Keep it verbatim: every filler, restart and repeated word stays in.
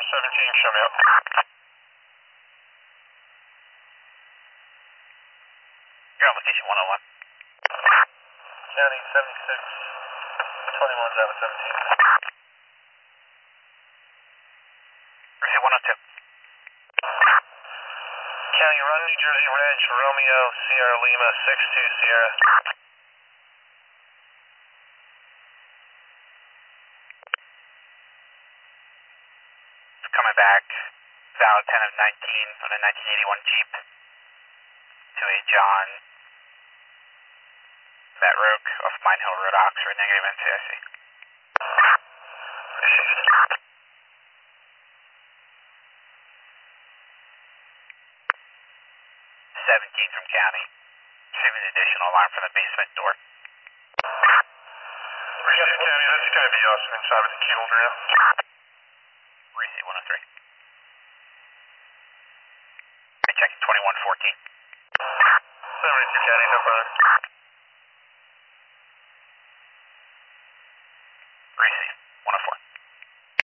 seventeen, show me up. You're on location one oh one. County seventy-six, twenty-one, Java seventeen. Receive one oh two. County Run, New Jersey, Reg, Romeo, Sierra Lima, six two Sierra. Coming back, valid ten of nineteen on a nineteen eighty-one Jeep to a John Matt Roke off Mine Hill Road, Oxford, negative N C I C. Received. seventeen from County, receiving an additional alarm from the basement door. Received, County, that's going to be us inside with the key holder now. Receive one oh three. I check twenty-one fourteen. seventy-two, County, no further. Receive.